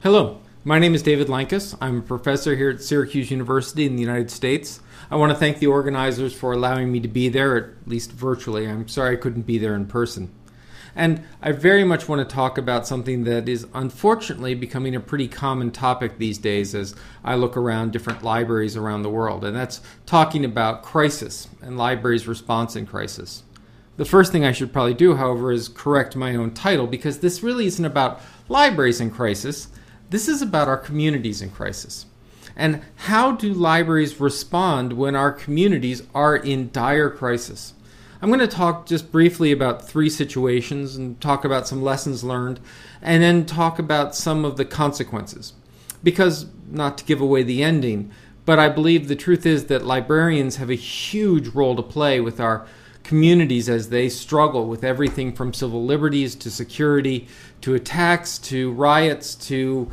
Hello, my name is David Lankus. I'm a professor here at Syracuse University in the United States. I want to thank the organizers for allowing me to be there, at least virtually. I'm sorry I couldn't be there in person. And I very much want to talk about something that is unfortunately becoming a pretty common topic these days as I look around different libraries around the world, and that's talking about crisis and libraries' response in crisis. The first thing I should probably do, however, is correct my own title, because this really isn't about libraries in crisis. This is about our communities in crisis. And how do libraries respond when our communities are in dire crisis? I'm going to talk just briefly about three situations and talk about some lessons learned, and then talk about some of the consequences. Because, not to give away the ending, but I believe the truth is that librarians have a huge role to play with our communities as they struggle with everything from civil liberties to security to attacks to riots to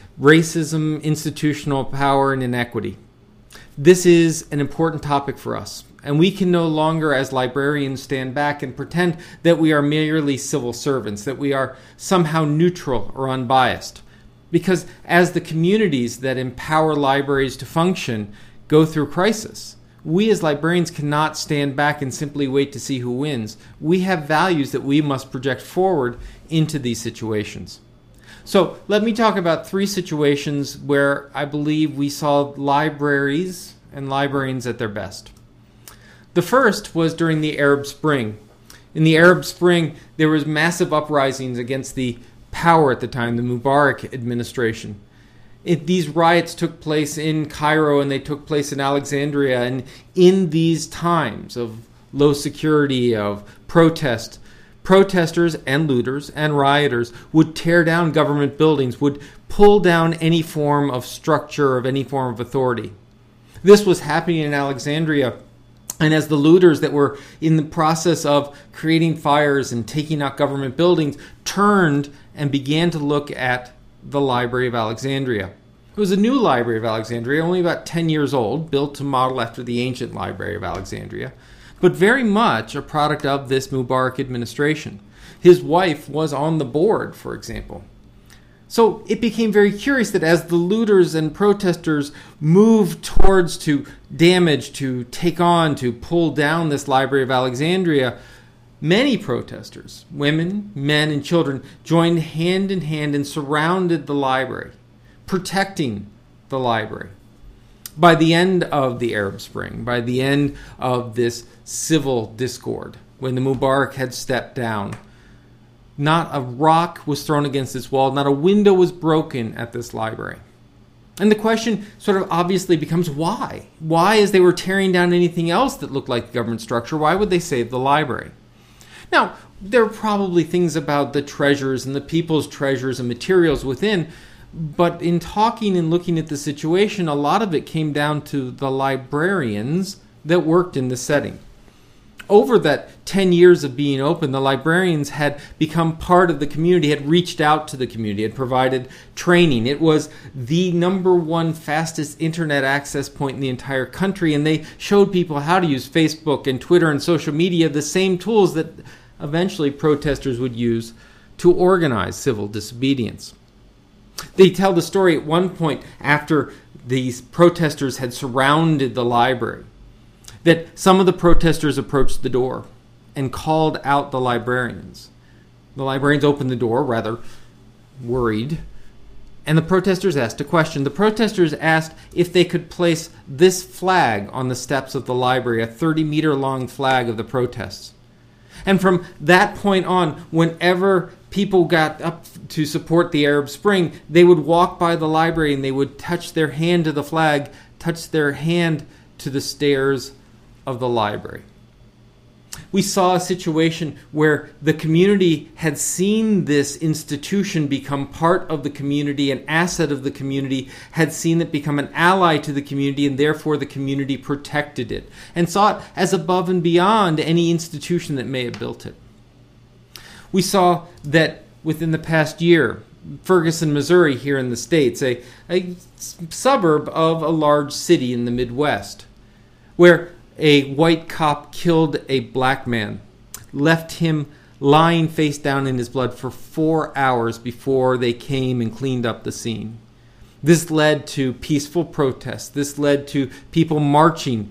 racism, institutional power, and inequity. This is an important topic for us, and we can no longer as librarians stand back and pretend that we are merely civil servants, that we are somehow neutral or unbiased. Because as the communities that empower libraries to function go through crisis, we as librarians cannot stand back and simply wait to see who wins. We have values that we must project forward into these situations. So let me talk about three situations where I believe we saw libraries and librarians at their best. The first was during the Arab Spring. In the Arab Spring, there was massive uprisings against the power at the time, the Mubarak administration. These riots took place in Cairo and they took place in Alexandria. And in these times of low security, of protest, protesters and looters and rioters would tear down government buildings, would pull down any form of structure, of any form of authority. This was happening in Alexandria. And as the looters that were in the process of creating fires and taking out government buildings turned and began to look at the Library of Alexandria. It was a new Library of Alexandria, only about 10 years old, built to model after the ancient Library of Alexandria, but very much a product of this Mubarak administration. His wife was on the board, for example. So it became very curious that as the looters and protesters moved towards to damage, to take on, to pull down this Library of Alexandria, many protesters, women, men, and children, joined hand in hand and surrounded the library, protecting the library. By the end of the Arab Spring, by the end of this civil discord, when the Mubarak had stepped down, not a rock was thrown against this wall, not a window was broken at this library. And the question sort of obviously becomes why? Why, as they were tearing down anything else that looked like the government structure, why would they save the library? Now, there are probably things about the treasures and the people's treasures and materials within, but in talking and looking at the situation, a lot of it came down to the librarians that worked in the setting. Over that 10 years of being open, the librarians had become part of the community, had reached out to the community, had provided training. It was the number one fastest internet access point in the entire country, and they showed people how to use Facebook and Twitter and social media, the same tools that eventually protesters would use to organize civil disobedience. They tell the story at one point after these protesters had surrounded the library, that some of the protesters approached the door and called out the librarians. The librarians opened the door, rather worried, and the protesters asked a question. The protesters asked if they could place this flag on the steps of the library, a 30-meter-long flag of the protests. And from that point on, whenever people got up to support the Arab Spring, they would walk by the library and they would touch their hand to the flag, touch their hand to the stairs of the library. We saw a situation where the community had seen this institution become part of the community, an asset of the community, had seen it become an ally to the community, and therefore the community protected it and saw it as above and beyond any institution that may have built it. We saw that within the past year, Ferguson, Missouri, here in the States, a suburb of a large city in the Midwest, where a white cop killed a black man, left him lying face down in his blood for 4 hours before they came and cleaned up the scene. This led to peaceful protests. This led to people marching.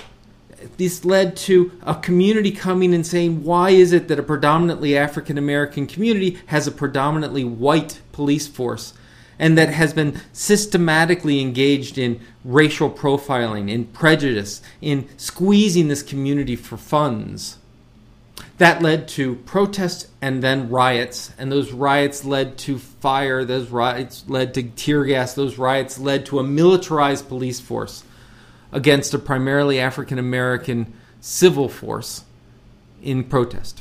This led to a community coming and saying, why is it that a predominantly African American community has a predominantly white police force and that has been systematically engaged in racial profiling, in prejudice, in squeezing this community for funds? That led to protests and then riots, and those riots led to fire, those riots led to tear gas, those riots led to a militarized police force against a primarily African American civil force in protest.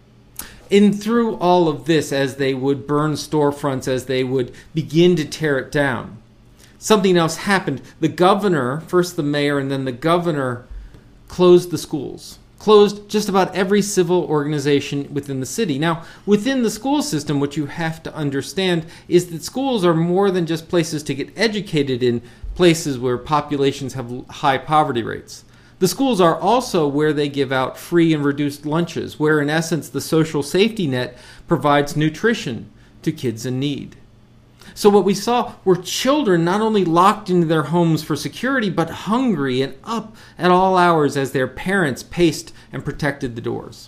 And through all of this, as they would burn storefronts, as they would begin to tear it down, something else happened. The governor, first the mayor and then the governor, closed the schools. Closed just about every civil organization within the city. Now, within the school system, what you have to understand is that schools are more than just places to get educated in places where populations have high poverty rates. The schools are also where they give out free and reduced lunches, where in essence the social safety net provides nutrition to kids in need. So what we saw were children not only locked into their homes for security, but hungry and up at all hours as their parents paced and protected the doors.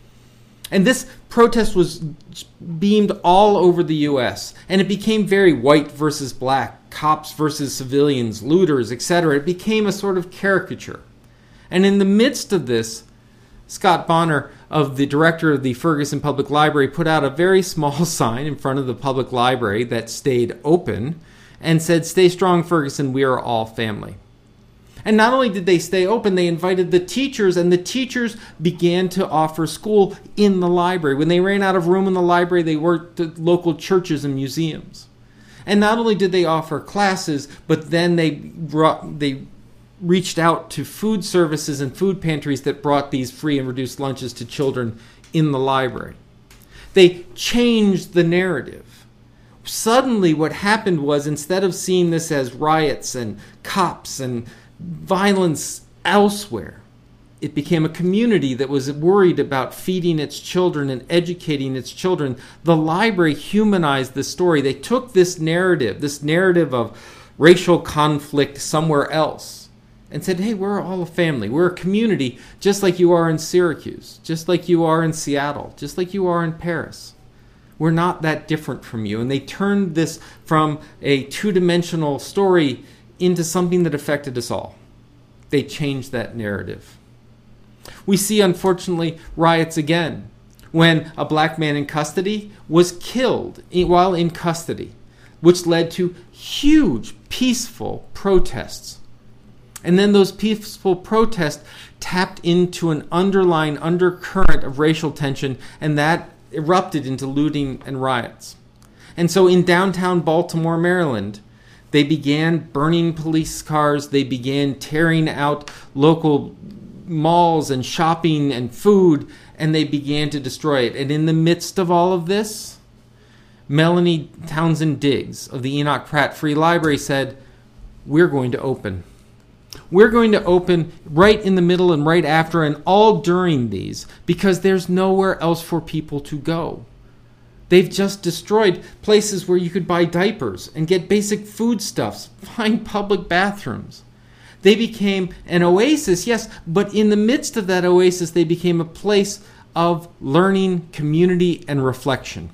And this protest was beamed all over the U.S., and it became very white versus black, cops versus civilians, looters, etc. It became a sort of caricature. And in the midst of this, Scott Bonner, the director of the Ferguson Public Library, put out a very small sign in front of the public library that stayed open and said, "Stay strong, Ferguson, we are all family." And not only did they stay open, they invited the teachers, and the teachers began to offer school in the library. When they ran out of room in the library, they worked at local churches and museums. And not only did they offer classes, but then they reached out to food services and food pantries that brought these free and reduced lunches to children in the library. They changed the narrative. Suddenly what happened was, instead of seeing this as riots and cops and violence elsewhere, it became a community that was worried about feeding its children and educating its children. The library humanized the story. They took this narrative of racial conflict somewhere else, and said, hey, we're all a family. We're a community, just like you are in Syracuse, just like you are in Seattle, just like you are in Paris. We're not that different from you. And they turned this from a two-dimensional story into something that affected us all. They changed that narrative. We see, unfortunately, riots again, when a black man in custody was killed while in custody, which led to huge peaceful protests. And then those peaceful protests tapped into an underlying undercurrent of racial tension, and that erupted into looting and riots. And so in downtown Baltimore, Maryland, they began burning police cars, they began tearing out local malls and shopping and food, and they began to destroy it. And in the midst of all of this, Melanie Townsend Diggs of the Enoch Pratt Free Library said, we're going to open. We're going to open right in the middle and right after and all during these, because there's nowhere else for people to go. They've just destroyed places where you could buy diapers and get basic foodstuffs, find public bathrooms. They became an oasis, yes, but in the midst of that oasis, they became a place of learning, community, and reflection.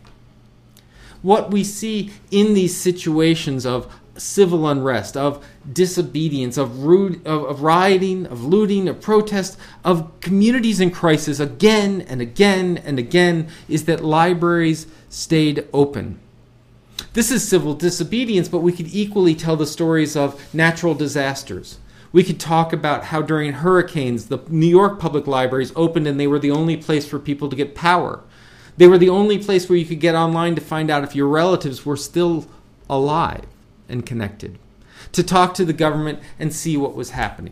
What we see in these situations of civil unrest, of disobedience, of rioting, of looting, of protest, of communities in crisis again and again and again, is that libraries stayed open. This is civil disobedience, but we could equally tell the stories of natural disasters. We could talk about how during hurricanes, the New York public libraries opened and they were the only place for people to get power. They were the only place where you could get online to find out if your relatives were still alive and connected, to talk to the government and see what was happening.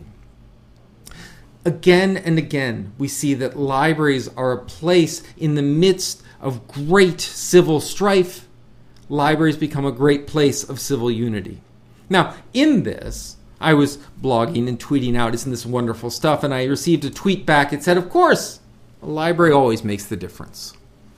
Again and again, we see that libraries are a place in the midst of great civil strife. Libraries become a great place of civil unity. Now, in this, I was blogging and tweeting out, isn't this wonderful stuff? And I received a tweet back. It said, of course, a library always makes the difference.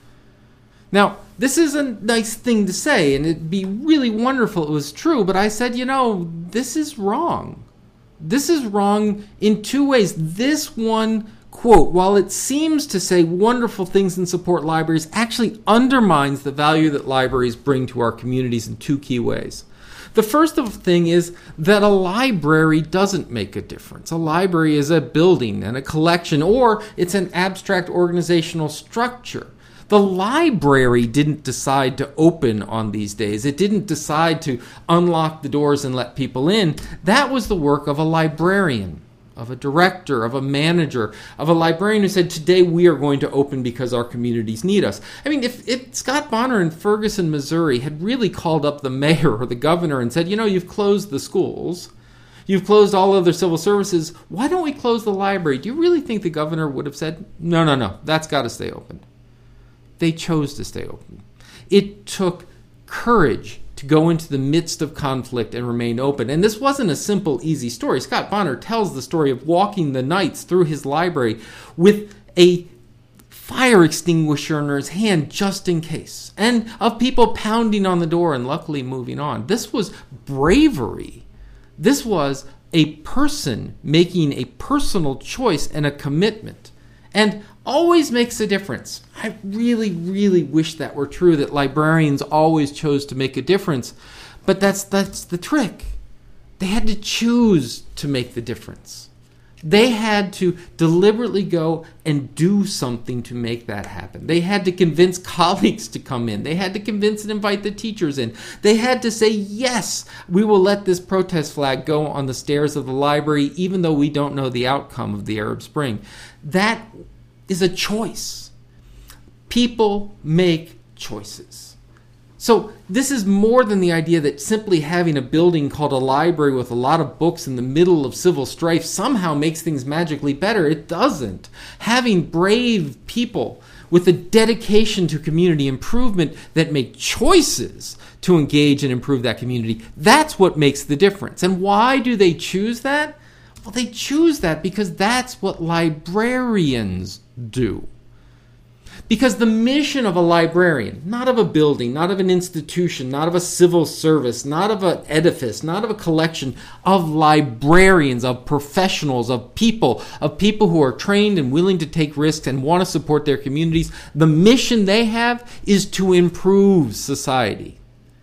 Now, this is a nice thing to say, and it'd be really wonderful if it was true, but I said, this is wrong. This is wrong in two ways. This one quote, while it seems to say wonderful things and support libraries, actually undermines the value that libraries bring to our communities in two key ways. The first thing is that a library doesn't make a difference. A library is a building and a collection, or it's an abstract organizational structure. The library didn't decide to open on these days. It didn't decide to unlock the doors and let people in. That was the work of a librarian, of a director, of a manager, of a librarian who said, today we are going to open because our communities need us. I mean, if Scott Bonner in Ferguson, Missouri had really called up the mayor or the governor and said, you've closed the schools, you've closed all other civil services, why don't we close the library? Do you really think the governor would have said, no, that's got to stay open? They chose to stay open. It took courage to go into the midst of conflict and remain open. And this wasn't a simple, easy story. Scott Bonner tells the story of walking the nights through his library with a fire extinguisher in his hand just in case, and of people pounding on the door and luckily moving on. This was bravery. This was a person making a personal choice and a commitment. And always makes a difference. I really, really wish that were true, that librarians always chose to make a difference. But that's the trick. They had to choose to make the difference. They had to deliberately go and do something to make that happen. They had to convince colleagues to come in. They had to convince and invite the teachers in. They had to say, yes, we will let this protest flag go on the stairs of the library, even though we don't know the outcome of the Arab Spring. That is a choice. People make choices. So this is more than the idea that simply having a building called a library with a lot of books in the middle of civil strife somehow makes things magically better. It doesn't. Having brave people with a dedication to community improvement that make choices to engage and improve that community, that's what makes the difference. And why do they choose that? Well, they choose that because that's what librarians do. Because the mission of a librarian, not of a building, not of an institution, not of a civil service, not of an edifice, not of a collection, of librarians, of professionals, of people who are trained and willing to take risks and want to support their communities, the mission they have is to improve society.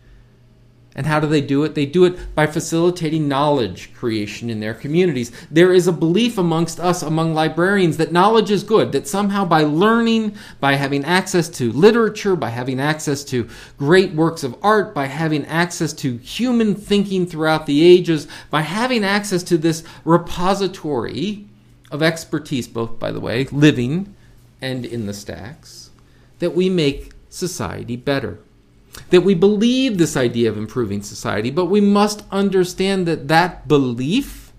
And how do they do it? They do it by facilitating knowledge creation in their communities. There is a belief amongst us, among librarians, that knowledge is good, that somehow by learning, by having access to literature, by having access to great works of art, by having access to human thinking throughout the ages, by having access to this repository of expertise, both, by the way, living and in the stacks, that we make society better. That we believe this idea of improving society, but we must understand that belief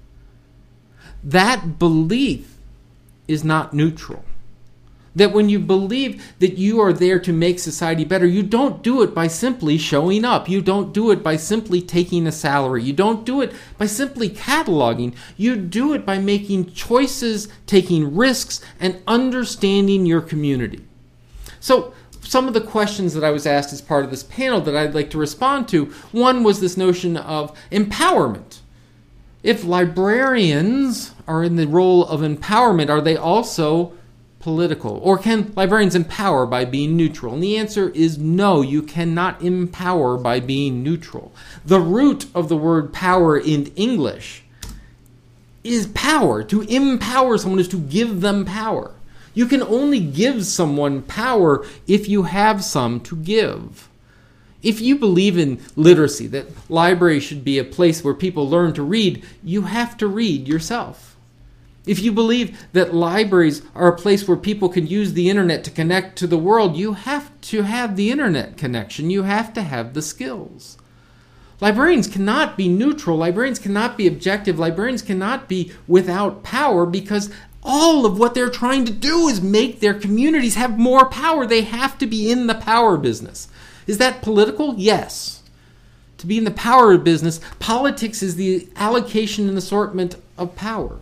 is not neutral. That when you believe that you are there to make society better, you don't do it by simply showing up. You don't do it by simply taking a salary. You don't do it by simply cataloging. You do it by making choices, taking risks, and understanding your community. So, some of the questions that I was asked as part of this panel that I'd like to respond to, one was this notion of empowerment. If librarians are in the role of empowerment, are they also political? Or can librarians empower by being neutral? And the answer is no, you cannot empower by being neutral. The root of the word power in English is power. To empower someone is to give them power. You can only give someone power if you have some to give. If you believe in literacy, that libraries should be a place where people learn to read, you have to read yourself. If you believe that libraries are a place where people can use the internet to connect to the world, you have to have the internet connection. You have to have the skills. Librarians cannot be neutral. Librarians cannot be objective. Librarians cannot be without power because all of what they're trying to do is make their communities have more power. They have to be in the power business. Is that political? Yes. To be in the power business, politics is the allocation and assortment of power.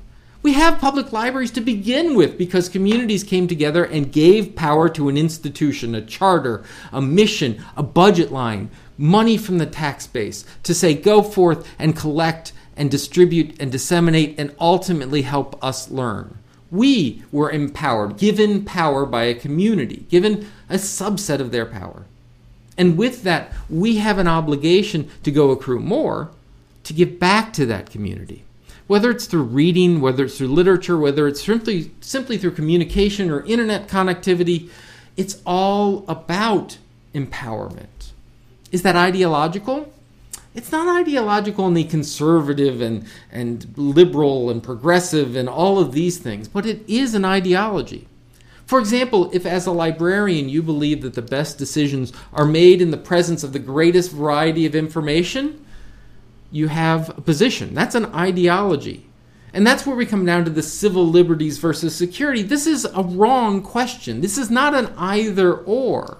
We have public libraries to begin with because communities came together and gave power to an institution, a charter, a mission, a budget line, money from the tax base to say, go forth and collect and distribute and disseminate and ultimately help us learn. We were empowered, given power by a community, given a subset of their power. And with that, we have an obligation to go accrue more, to give back to that community. Whether it's through reading, whether it's through literature, whether it's simply through communication or internet connectivity, it's all about empowerment. Is that ideological? It's not ideological in the conservative and liberal and progressive and all of these things, but it is an ideology. For example, if as a librarian you believe that the best decisions are made in the presence of the greatest variety of information, you have a position. That's an ideology. And that's where we come down to the civil liberties versus security. This is a wrong question. This is not an either or.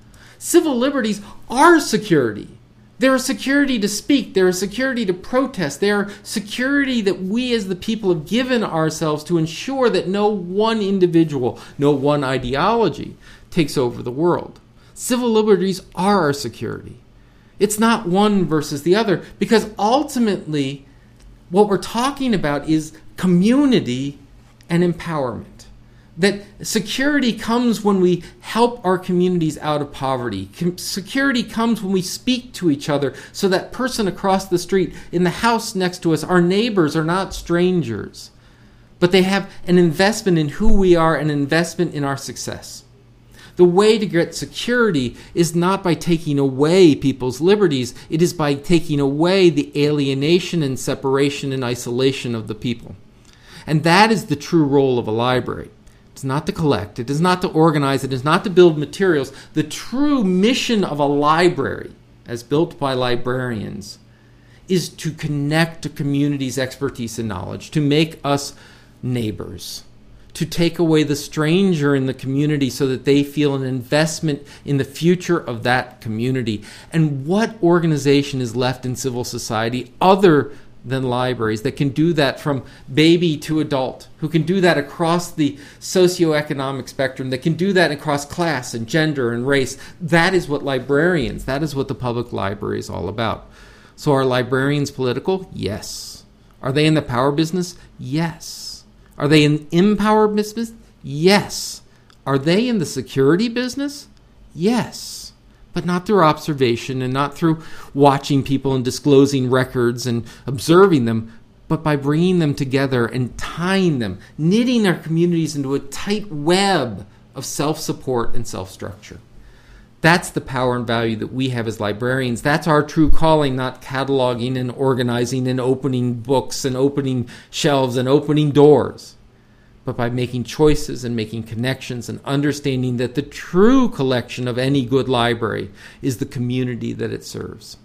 Civil liberties are security. They're a security to speak. They're a security to protest. They're security that we as the people have given ourselves to ensure that no one individual, no one ideology takes over the world. Civil liberties are our security. It's not one versus the other, because ultimately what we're talking about is community and empowerment. That security comes when we help our communities out of poverty. Security comes when we speak to each other so that person across the street, in the house next to us, our neighbors are not strangers, but they have an investment in who we are, an investment in our success. The way to get security is not by taking away people's liberties. It is by taking away the alienation and separation and isolation of the people. And that is the true role of a library. It's not to collect. It is not to organize. It is not to build materials. The true mission of a library, as built by librarians, is to connect to communities' expertise and knowledge, to make us neighbors, to take away the stranger in the community so that they feel an investment in the future of that community. And what organization is left in civil society other than libraries that can do that from baby to adult, who can do that across the socioeconomic spectrum, that can do that across class and gender and race? That is what librarians, that is what the public library is all about. So are librarians political? Yes. Are they in the power business? Yes. Are they in empower business? Yes. Are they in the security business? Yes. But not through observation and not through watching people and disclosing records and observing them, but by bringing them together and tying them, knitting our communities into a tight web of self-support and self-structure. That's the power and value that we have as librarians. That's our true calling, not cataloging and organizing and opening books and opening shelves and opening doors, but by making choices and making connections and understanding that the true collection of any good library is the community that it serves.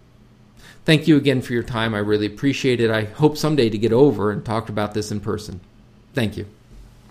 Thank you again for your time. I really appreciate it. I hope someday to get over and talk about this in person. Thank you.